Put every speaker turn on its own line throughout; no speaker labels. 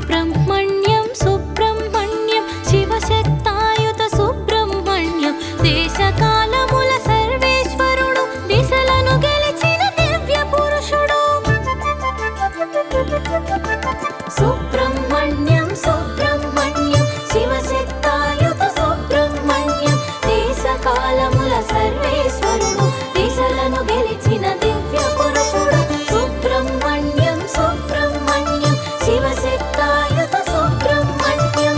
సుబ్రహ్మణ్యం సుబ్రహ్మణ్యం శివశక్తాయుత సుబ్రహ్మణ్యం దేశకాలముల సర్వేశ్వరుడు దిశలను గెలిచిన దివ్య పురుషుడు సుబ్రహ్మణ్యం సుబ్రహ్మణ్యం శివశక్తాయుత సుబ్రహ్మణ్యం దేశకాలముల సర్వేశ్వరుడు దిశలను గెలిచిన దివ్య పురుషుడు సుబ్రహ్మణ్యం సుబ్రహ్మణ్యం శివశక్తాయుత సుబ్రహ్మణ్యం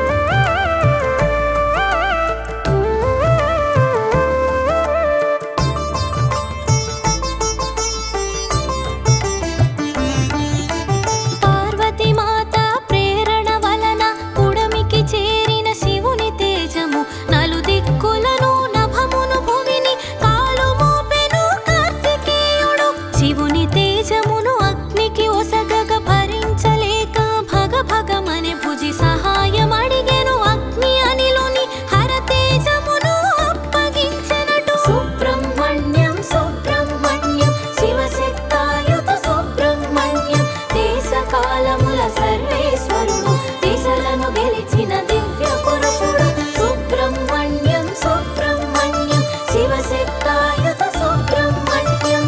పార్వతీ మాత ప్రేరణ వలన పుడమికి చేరిన శివుని తేజము నలుదిక్కులను నభమును భూమిని కాలు మోపెను కార్తికేయుడు శివుని తేజమును అగ్నికి ఒసగగ భరించలేక భగ భగమని భుజి సహాయం అడిగెను అగ్ని అనిలోని హర తేజమును అప్పగించెనటు సుబ్రహ్మణ్యం సుబ్రహ్మణ్యం శివశక్తాయుత సుబ్రహ్మణ్యం దేశకాలముల సర్వేశ్వరుడు దిశలను గెలిచిన దివ్య పురుషుడు సుబ్రహ్మణ్యం సుబ్రహ్మణ్యం శివశక్తాయుత సుబ్రహ్మణ్యం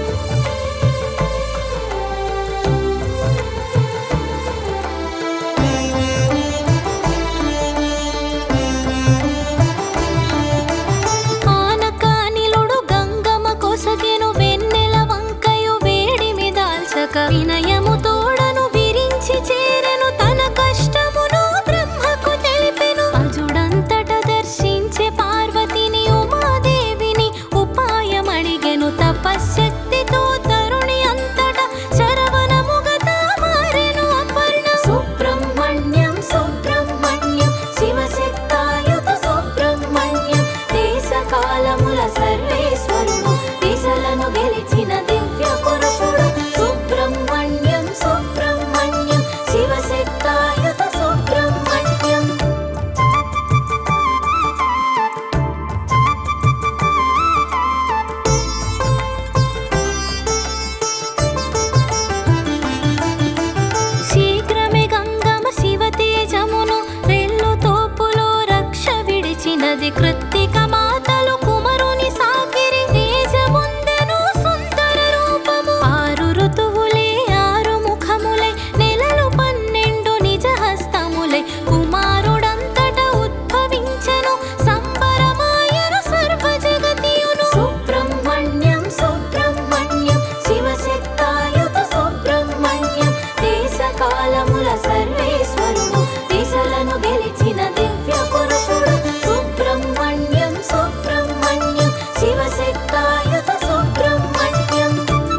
ఆనకానిలుడు గంగమ్మ కొసగెను వెన్నెల వంకయు వేడిమి దాల్చక వినయము తోడను విరించి చేరెను తన కష్టమును బ్రహ్మకు తెలిపెను అజుడంతట దర్శించే పార్వతిని ఉమాదేవిని ఉపాయమడిగెను తపశ్శక్తితో తరుణి అంతట శరవణముగతా మారెను అపర్ణ సుబ్రహ్మణ్యం సుబ్రహ్మణ్యం శివశక్తాయుత సుబ్రహ్మణ్యం దేశకాలముల సర్వేశ్వరుడు దిశలను గెలిచిన దివ్య పురుషుడు సుబ్రహ్మణ్యం సుబ్రహ్మణ్యం శివశక్తాయుత సుబ్రహ్మణ్యం శీఘ్రమే గంగమ్మ శివ తేజమును రెల్లు తోపులో రక్ష విడిచినది కృత్తిక మాతలు కుమరుని సాకిరి తేజముందెను సుందర రూపము ఆరు ఋతువులే ఆరు ముఖములై నెలలు 12 నిజ హస్తములై కుమారుడంతట ఉద్భవించెను సంబరమాయను సర్వ జగతియును సుబ్రహ్మణ్యం సుబ్రహ్మణ్యం శివశక్తాయుత సుబ్రహ్మణ్యం దేశకాలముల సర్వేశ్వరుడు దిశలను గెలిచిన దివ్య పురుషుడు సుబ్రహ్మణ్యం సుబ్రహ్మణ్యం శివశక్తాయుత సుబ్రహ్మణ్యం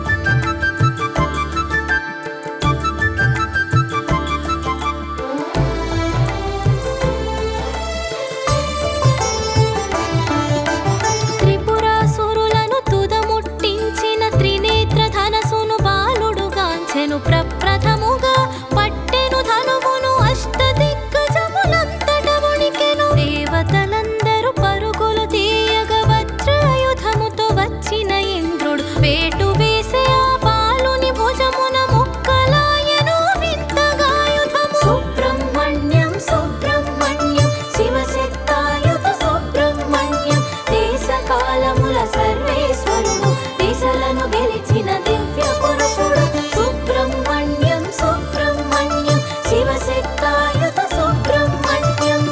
త్రిపురాసురులను తుదముట్టించిన త్రినేత్ర ధనసును బాలుడు గాంచెను ప్రప్రథముగా పట్టెను ధనుమును అష్టదిగ్గజములంతట వణికెను దేవతలందరూ పరుగులు తీయగ వజ్రాయుధముతో వచ్చిన ఇంద్రుడు వేటు వేసే ఆ బాలుని భుజమున ముక్కలాయను వింతగాయుధము సుబ్రహ్మణ్యం సుబ్రహ్మణ్యం శివశక్తాయుత సుబ్రహ్మణ్యం దేశకాలముల సర్వేశ్వరుడు దిశలను గెలిచిన దివ్య పురుషుడు సుబ్రహ్మణ్యం సుబ్రహ్మణ్యం శివశక్తాయుత సుబ్రహ్మణ్యం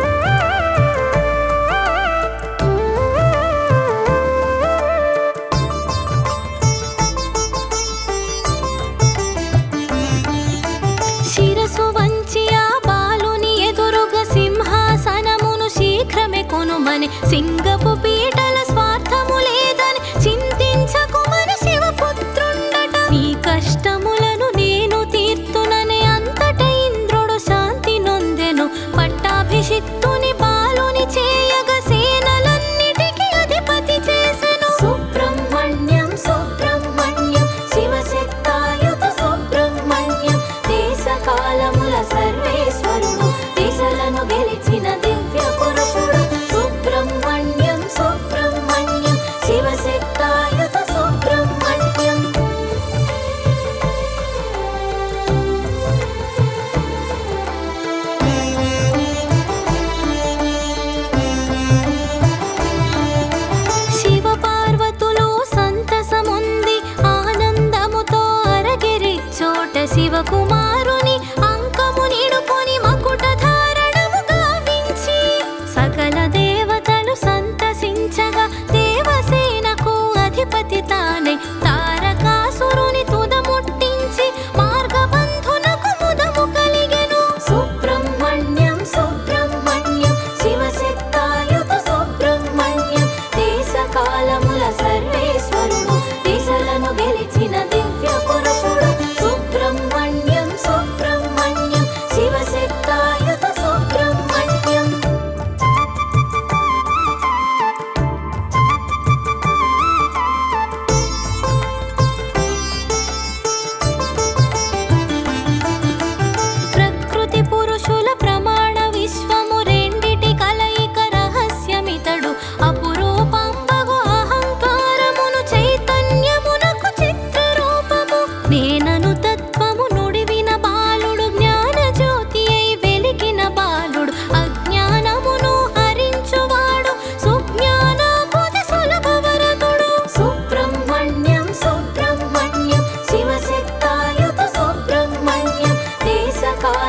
శిరసు వంచి ఆ బాలుని ఎదురుగా సింహాసనమును శీఘ్రమే కొనుమని సింగపు పీటల స్వార్థము లేదని చింతించకుమని శివపుత్రుండట నీ కష్టములను నేను తీర్తుననే అంతట ఇంద్రుడు శాంతి నొందెను పట్టాభిషిక్తుని బాలుని చేయగ సేనలన్నిటికీ అధిపతి చేసెను సుబ్రహ్మణ్యం సుబ్రహ్మణ్యం శివశక్తాయుత సుబ్రహ్మణ్యం దేశకాలముల సర్వేశ్వరుడు దిశలను గెలిచిన దివ్య పురుషుడు సుబ్రహ్మణ్యం సుబ్రహ్మణ్యం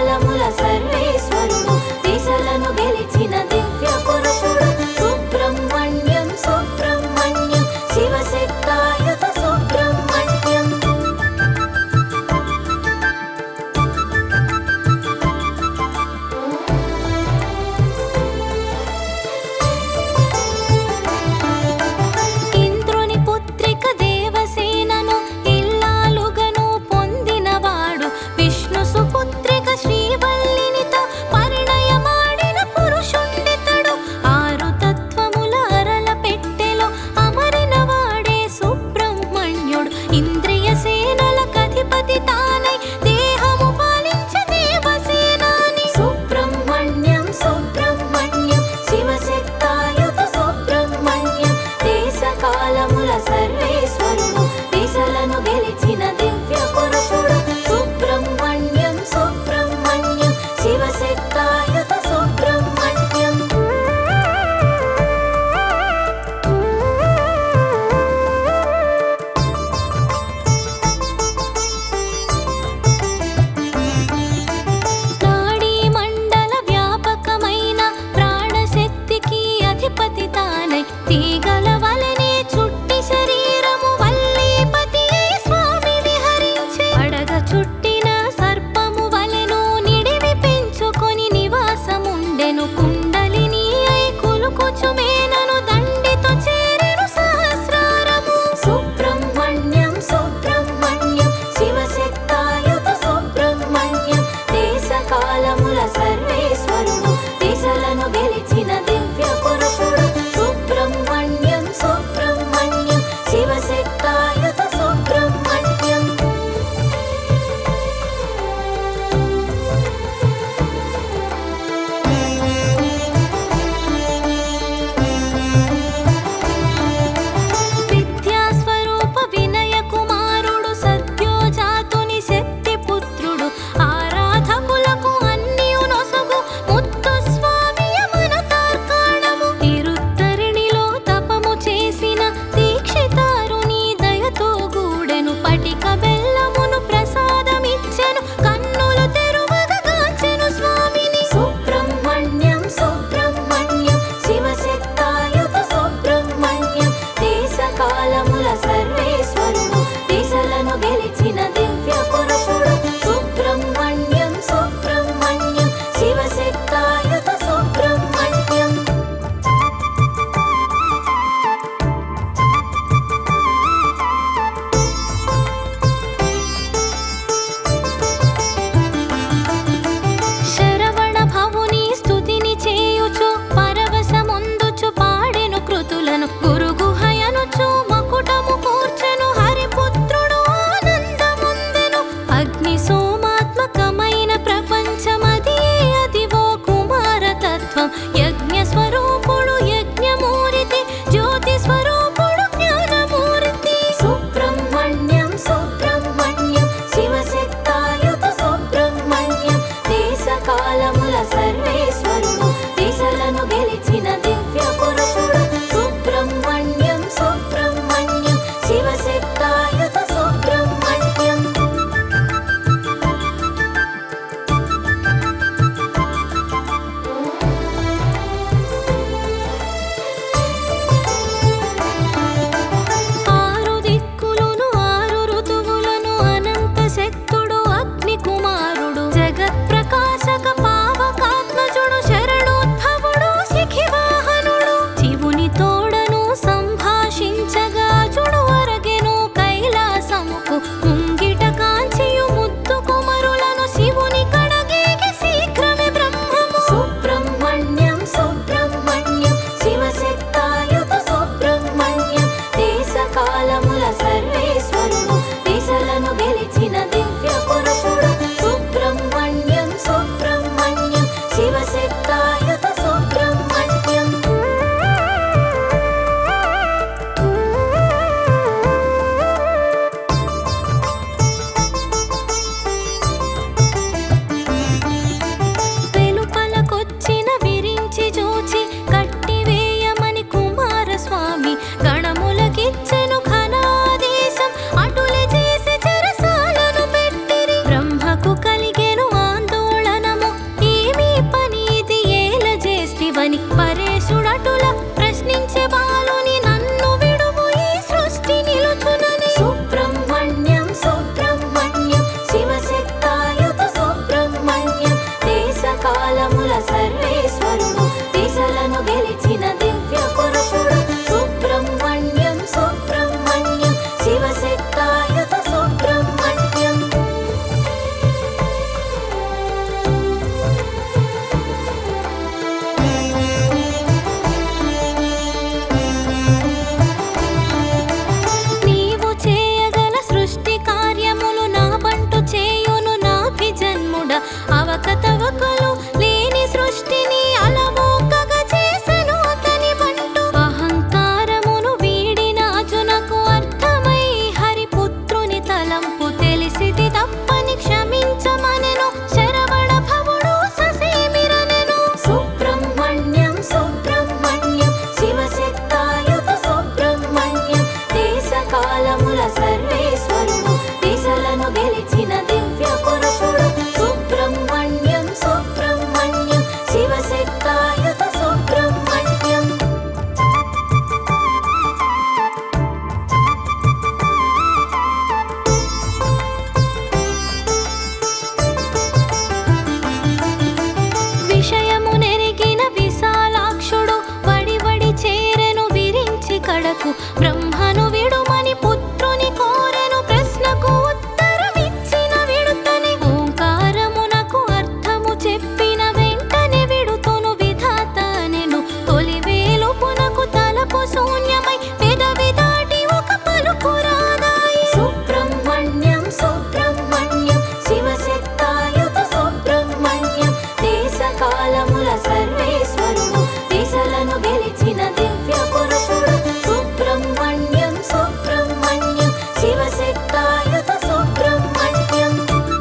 కాలముల సర్వేశ్వరుడు దిశలను గెలిచిన దివ్య పురుషుడు సుబ్రహ్మణ్యం సుబ్రహ్మణ్యం శివశక్తాయుత సుబ్రహ్మణ్యం. ఇంద్రుని పుత్రిక దేవసేనను ఇల్లాలుగను పొందినవాడు విష్ణు సుపుత్రిక శ్రీవల్లినితో పరిణయమాడిన పురుషుండితడు. ఆరు తత్వముల అరల పెట్టెలో అమరిన వాడే సుబ్రహ్మణ్యుడు ఇంద్రియ సేనలకధిపతి తానై దేహము పాలించే దేవసేనాని సుబ్రహ్మణ్యం సుబ్రహ్మణ్యం శివశక్తాయుత సుబ్రహ్మణ్యం దేశకాలముల సర్వేశ్వరుడు దిశలను గెలిచిన దివ్య పురుషుడు సుబ్రహ్మణ్యం సుబ్రహ్మణ్యం శివశక్తాయుత సుబ్రహ్మణ్యం. నాడీ మండల వ్యాపకమైన ప్రాణశక్తికి అధిపతి తానై తీగల వలెనే చుట్టి శరీరము వల్లీపతి అయి స్వామి విహరించే. అడగ చుట్టిన సర్పము వలెను నిడివి పెంచుకొని నివాసముండెను కుండలిని అయి కులుకుచుమేనను దండితో చేరెను సహస్రారము సుబ్రహ్మణ్యం సుబ్రహ్మణ్యం శివశక్తాయుత సుబ్రహ్మణ్యం దేశకాలముల సర్వేశ్వరుడు దిశలను గెలిచిన దివ్య పురుషుడు సుబ్రహ్మణ్యం సుబ్రహ్మణ్యం శివశక్తాయుత సుబ్రహ్మణ్యం. విద్యాస్వరూప వినయ కుమారుడు సత్యోజాతుని శక్తి పుత్రుడు ఆరాధకులకు అన్నియు నొసగు ముత్తు స్వామి యమన తార్కాణము తిరుత్తరిణిలో తపము చేసిన దీక్షితారుని దయతో గూడెను పటిక బెల్లమును ప్రసాదమిచ్చెను కన్నులు తెరువగాంచెను స్వామిని సుబ్రహ్మణ్యం సుబ్రహ్మణ్యం శివశక్తాయుత సుబ్రహ్మణ్యం దేశకాలముల సర్వేశ్వరుడు దిశలను గెలిచిన దివ్య పురుషుడు సుబ్రహ్మణ్యం సుబ్రహ్మణ్యం శివశక్తాయుత సుబ్రహ్మణ్యం. శరవణ భవుని స్తుతిని చేయుచు పరవశముందుచు పాడెను కృతులను గురుగుహయనుచు మకుటము కూర్చెను హరిపుత్రుడు ఆనందముందెను. అగ్ని సోమాత్మకమైన ప్రపంచమది అదివో కుమారతత్వం యజ్ఞ స్వరూపుడు యజ్ఞమూర్తి జ్యోతి స్వరూపుడు జ్ఞానమూర్తి సుబ్రహ్మణ్యం సుబ్రహ్మణ్యం శివశక్తాయుత సుబ్రహ్మణ్యం దేశకాలముల సర్వేశ్వరుడు దిశలను గెలిచిన దివ్య పురుషుడు సుబ్రహ్మణ్యం సుబ్రహ్మణ్యం శివశక్తాయుత సుబ్రహ్మణ్యం. ఆరు దిక్కులను ఆరు ఋతువులను అనంత శక్తుడు అగ్ని కుమారుడు జగత్ ప్రకాశక పావకాత్మజుడు సకలముల సర్వేశ్వరుడు దిశలను గెలిచిన దివ్య పురుషుడు సుబ్రహ్మణ్యం సుబ్రహ్మణ్యం శివశక్తాయుత సుబ్రహ్మణ్యం. నీవు చేయగల సృష్టి కార్యములు నా బంటు చేయును నాభిజన్ముడ అవకతవకలు లేని సృష్టిని అలవోకగా చేసెను అతని బంటు అహంకారమును వీడిన అజునకు అర్థమై హరిపుత్రుని తలంపు తెలిసిది తప్పని క్షమించమనెను శరవణ భవుడు ససేమిరనెను సుబ్రహ్మణ్యం సుబ్రహ్మణ్యం శివశక్తాయుత సుబ్రహ్మణ్యం దేశకాలముల సర్వేశ్వరుడు దిశలను గెలిచిన దివ్య పురుషుడు సుబ్రహ్మణ్యం సుబ్రహ్మణ్యం శివశక్తాయుత సుబ్రహ్మణ్యం. విషయము నెరిగిన విశాలాక్షుడు వడి చేరెను విరించి కడకు బ్రహ్మను విడుమని పుత్రుని కోరెను ప్రశ్నకు ఉత్తరమిచ్చిన విడుతని ఓంకారమునకు అర్థము చెప్పిన వెంటనే విడుతును విధాత నెను తొలి వేలుపునకు తలపు శూన్యమై పెదవి దాటి ఒక పలుకు రాదాయి సుబ్రహ్మణ్యం సుబ్రహ్మణ్యం శివశక్తాయుత సుబ్రహ్మణ్యం దేశకాలముల సర్వేశ్వరుడు దిశలను గెలిచిన దివ్య పురుషుడు సుబ్రహ్మణ్యం సుబ్రహ్మణ్యం శివశక్తాయుత సుబ్రహ్మణ్యం.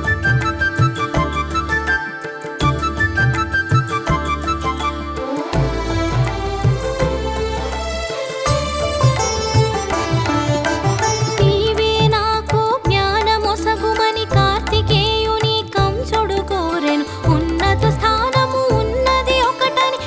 నీవే నాకు జ్ఞానమొసగుమని కార్తికేయుని కంసుడు కోరెను ఉన్నత స్థానము ఉన్నది ఒకటని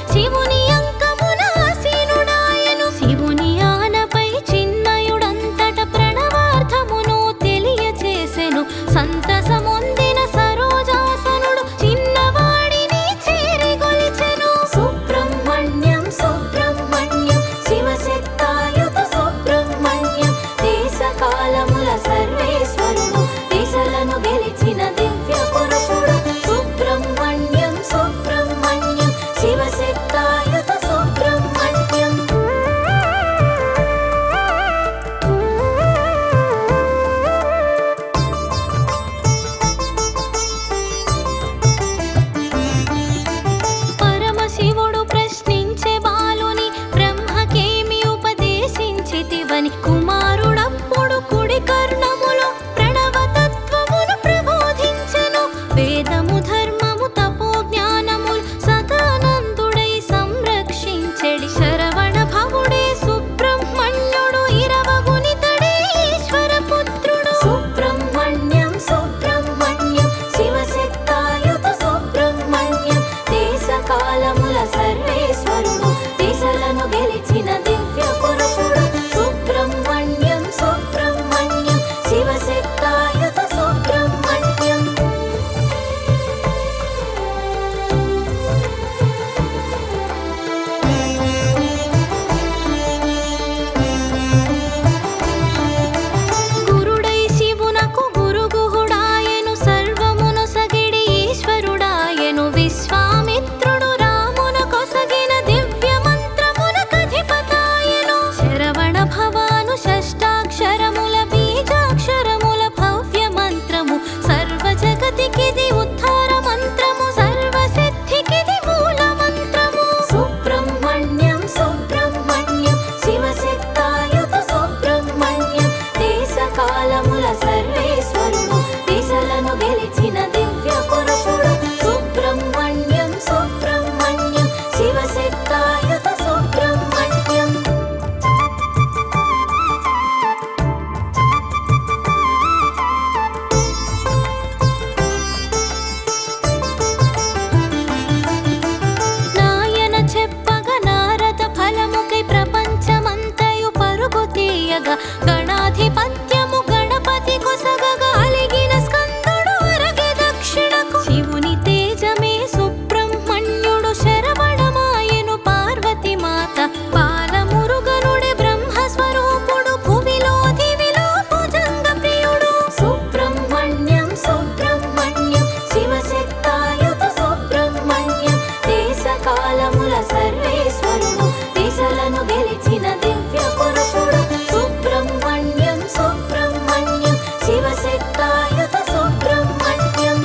సర్వేశ్వరుడు దిశలను గెలిచిన దివ్య పురుషుడు సుబ్రహ్మణ్యం సుబ్రహ్మణ్యం శివశక్తాయుత సుబ్రహ్మణ్యం.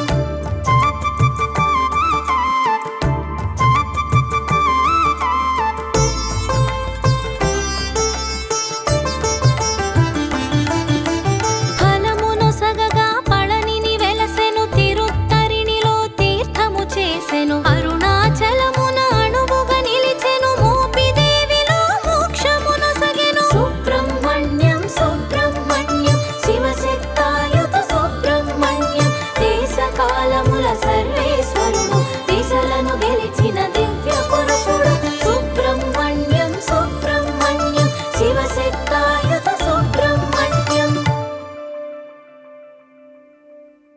ఫలమును సగగా పళనిని వెలసెను తిరుత్తరిణిలో తీర్థము చేసెను అరుణ